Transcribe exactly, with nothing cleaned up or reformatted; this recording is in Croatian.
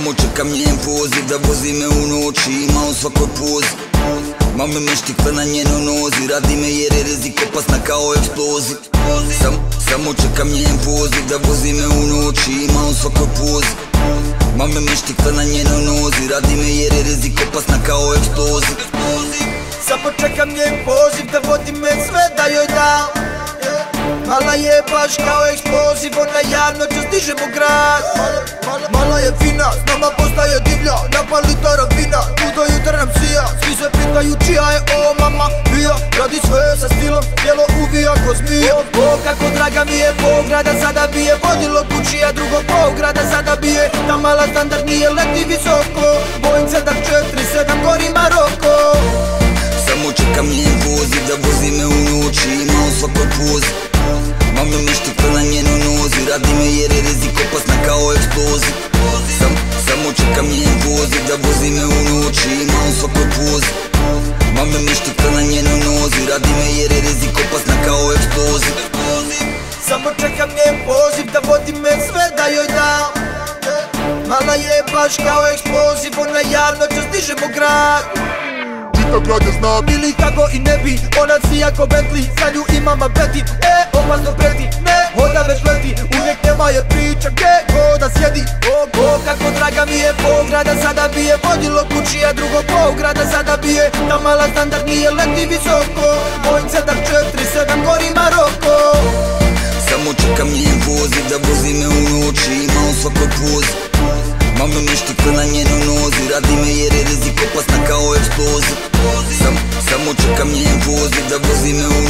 Samo čekam njen poziv da vozi me u noći, ima u svakoj pozi. Mame me štikle na njenoj nozi, radi me jer je rizik opasna kao eksploziv. Sam, samo čekam njen poziv da vozi me u noći, ima u svakoj pozi. Mame me štikle na njenoj nozi, radi me jer je rizik opasna kao eksploziv. Samo čekam njen poziv da vodi me sve da joj dam. Mala je baš kao eksploziv, ona javno čas dižemo grad. Mala je fina, s nama postaje divlja, napad litara vina, tu do jutra nam sija. Svi se pitaju čija je ovo mama Mia, radi sve sa stilom, tijelo uvija ko zmija. O kako draga mi je pograda, sada bi je vodilo kući, a drugo pograda sada bi je. Ta mala standard nije leti visoko, Boeing sedam četiri sedam gori Maroko. Samo čekam njen poziv da vozi me u noći, ima u svakoj pozi. Mame me štikle na njenoj nozi, radi me jer je rizik opasna kao eksploziv. Sam, samo čekam njen poziv da vozi me u noći, ima u svakoj pozi. Mame me štikle na njenoj nozi, radi me jer je rizik opasna kao eksploziv. Samo čekam njen poziv da vodi me sve da joj dam. Mala je baš kao eksploziv, ona javno čas dižemo grad. Grad je znam ili kako i ne bi, ona sija ko Bentley, za nju imam apeti. E, opasno preti, ne, hoda već leti, uvijek nema je priča gdje ko da sjedi. O, o, kako draga mi je pograda, sada bi je vodilo kući, a drugo pograda sada bi je. Ta mala standard nije leti visoko, Boeing sedam četiri sedam gori Maroko. Samo čekam njen poziv da vozi me u noći, ima u svakoj pozi. Mame me štikle na njenoj nozi, radi me jer je rizik opasna kao eksploziv. Sam, samo čekam njen poziv da vozi me u